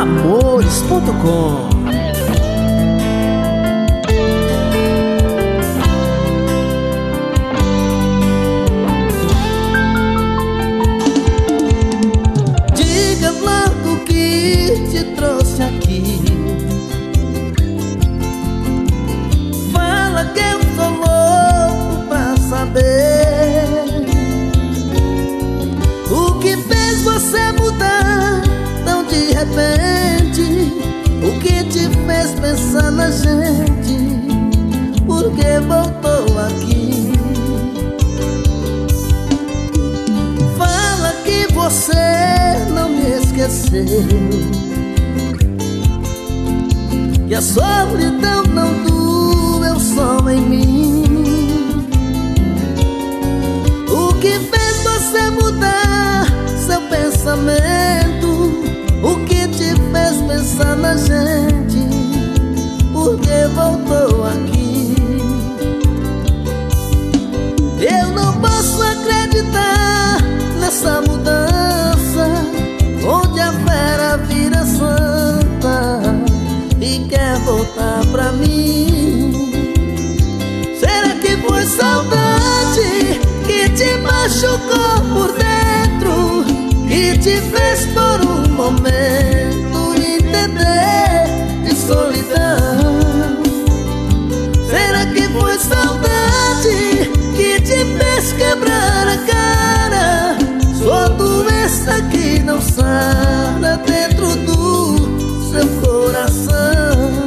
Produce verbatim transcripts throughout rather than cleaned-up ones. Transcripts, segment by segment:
amores ponto com. Diga logo o que te trouxe aqui. Fala que eu sou louco pra saber o que fez você mudar tão de repente. O que te fez pensar na gente? Por que voltou aqui? Fala que você não me esqueceu, que a solidão não doeu só em mim. O que fez você mudar seu pensamento? O que te fez pensar na gente? Por que voltou aqui? Eu não posso acreditar nessa mudança, onde a fera vira santa e quer voltar pra mim. Será que foi saudade que te machucou por dentro, que te fez por um momento entender de solidão? Será que foi saudade que te fez quebrar a cara? Sua doença que não sara dentro do seu coração.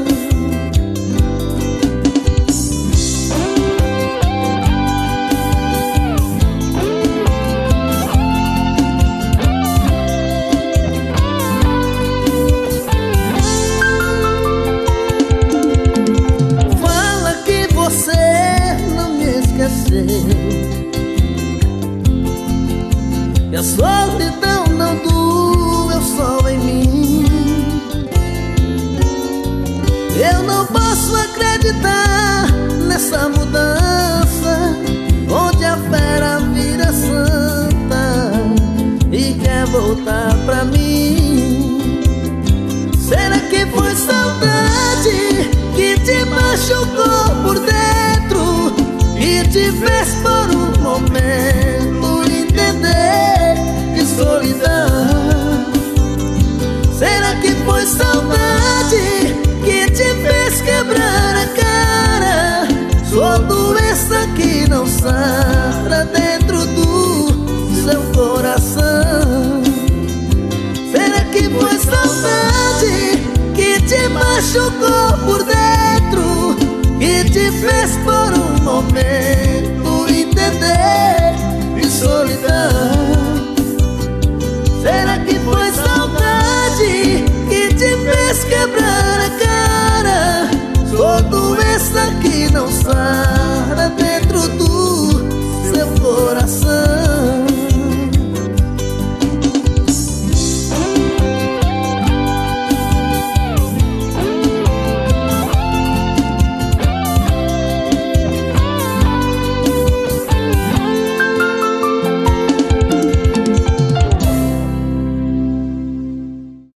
Fala que você não me esqueceu, e a solidão não doeu só em mim. Eu não posso acreditar nessa mudança, onde a fera vira santa e quer voltar pra mim. Será que foi saudade que te machucou por dentro, que te fez por um momento entender de solidão? Será que foi saudade que te fez quebrar a cara? Sua doença que não sara dentro do seu coração. Será que foi saudade que te machucou por dentro, que te fez por um momento entender de solidão? Será que foi saudade que te fez quebrar a cara? Sua doença que não sai